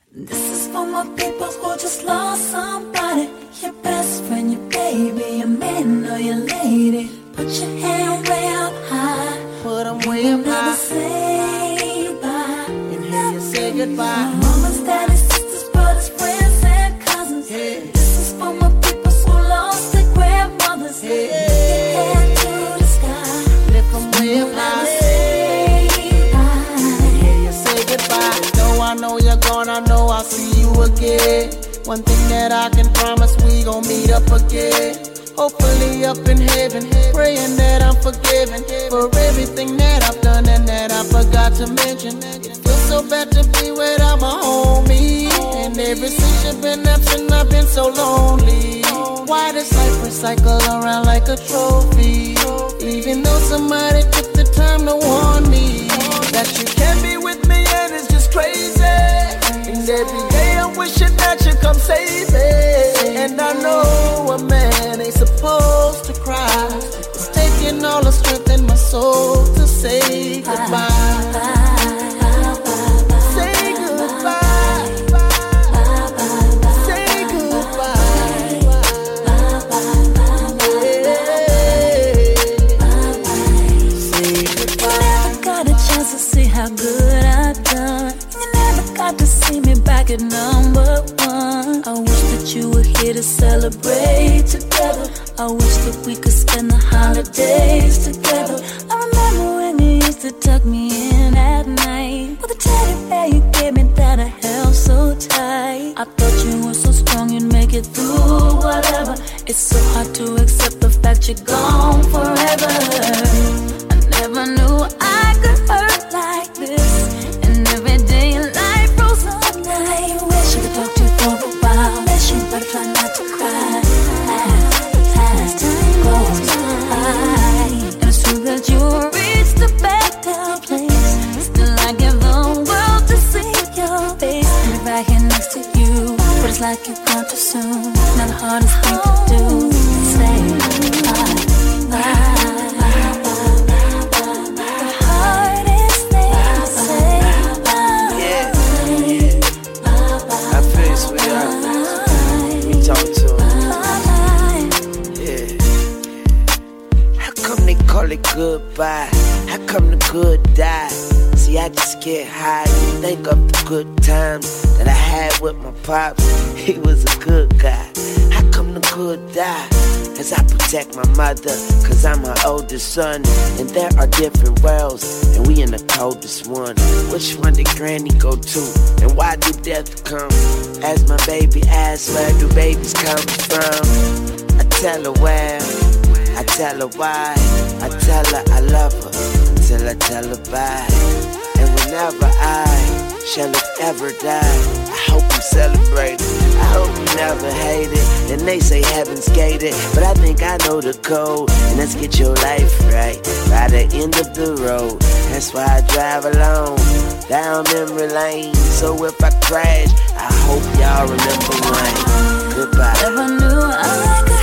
This is for my people who just lost somebody. Your best friend, your baby, your man or your lady. Put your hand way up high. Put them way up high. Never say bye. And hear you say goodbye. Mamas, daddies, sisters, brothers, friends, and cousins. Yeah. This is for my people who lost their grandmothers. Yeah. Lift your hand to the sky. Lift them way up high. I know you're gone, I know I'll see you again. One thing that I can promise, we gon' meet up again. Hopefully up in heaven, praying that I'm forgiven for everything that I've done and that I forgot to mention. It feels so bad to be without my homie, and ever since you've been absent, I've been so lonely. Why does life recycle around like a trophy? Even though somebody took the time to warn me that you can't be with me and it's just crazy. And every day I'm wishing that you come save me. And I know a man ain't supposed to cry. It's taking all the strength in my soul to say goodbye. Say goodbye. Say goodbye. Say goodbye. Never got a chance to see how good I've done. You never got to see me back at number one. I wish that you were here to celebrate together. I wish that we could spend the holidays together. I remember when you used to tuck me in at night with a teddy bear you gave me that I held so tight. I thought you were so strong you'd make it through whatever. It's so hard to accept the fact you're gone forever. I never knew I could hurt like this. And every day your life froze up. I wish I could talk to you for a while. Wish you better try not to cry. As time goes by, and it's true that you reached a better place. Still I give the world to see your face. I'm right here next to you, but it's like you've gone too soon. Now the hardest thing to do is say bye, bye. Call it goodbye. How come the good die? See, I just get high and think of the good times that I had with my pops. He was a good guy. How come the good die? As I protect my mother, cause I'm her oldest son. And there are different worlds, and we in the coldest one. Which one did granny go to? And why do death come? As my baby asks, where do babies come from? I tell her where, I tell her why, I tell her I love her, until I tell her bye. And whenever I shall ever die, I hope you celebrate it, I hope you never hate it. And they say heaven's gated, but I think I know the code. And let's get your life right, by the end of the road. That's why I drive alone, down memory lane. So if I crash, I hope y'all remember when. Goodbye. Never knew I could